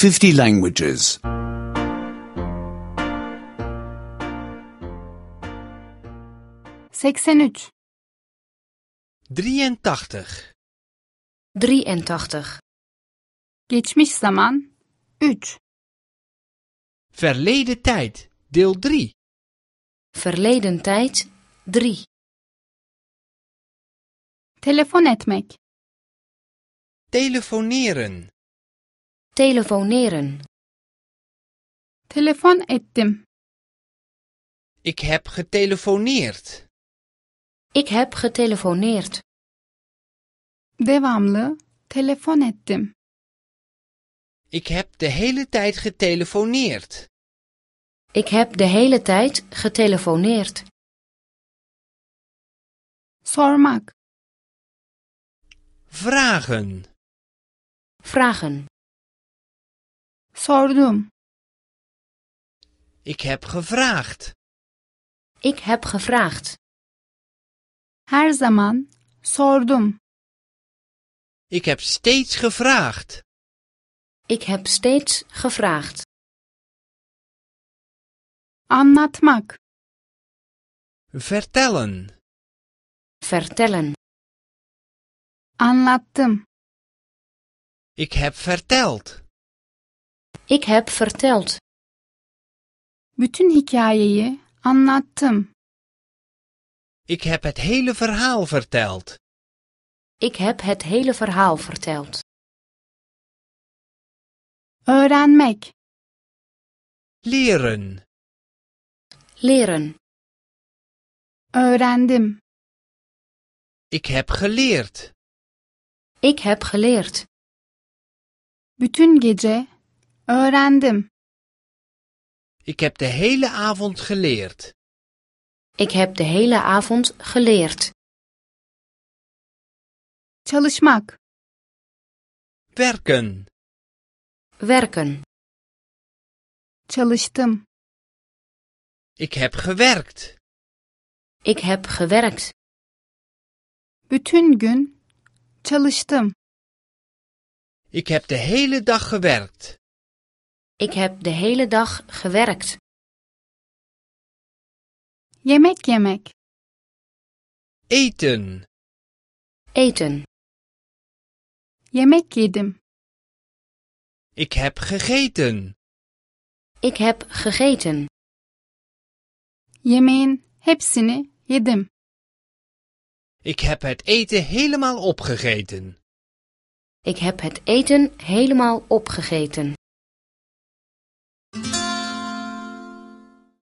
50 languages. 83. 83. 83. Geçmiş zaman 3. Verleden tijd, deel 3. Verleden tijd 3. Telefon etmek. Telefoneren. Telefoneren. Telefon ettim. Ik heb getelefoneerd. Ik heb getelefoneerd. Devamlı telefon ettim. Ik heb de hele tijd getelefoneerd. Ik heb de hele tijd getelefoneerd. Sormak. Vragen. Vragen. Sordum. Ik heb gevraagd. Ik heb gevraagd. Her zaman sordum. Ik heb steeds gevraagd. Ik heb steeds gevraagd. Anlatmak. Vertellen. Vertellen. Anlattım. Ik heb verteld. Ik heb verteld. Bütün hikayeyi anlattım. Ik heb het hele verhaal verteld. Ik heb het hele verhaal verteld. Öğrenmek. Leren. Leren. Öğrendim. Ik heb geleerd. Ik heb geleerd. Bütün gece öğrendim. Ik heb de hele avond geleerd. Ik heb de hele avond geleerd. Çalışmak. Werken. Werken. Çalıştım. Ik heb gewerkt. Ik heb gewerkt. Bütün gün çalıştım. Ik heb de hele dag gewerkt. Ik heb de hele dag gewerkt. Yemek yemek. Eten. Eten. Yemek yedim. Ik heb gegeten. Ik heb gegeten. Yemeğin hepsini yedim. Ik heb het eten helemaal opgegeten. Ik heb het eten helemaal opgegeten.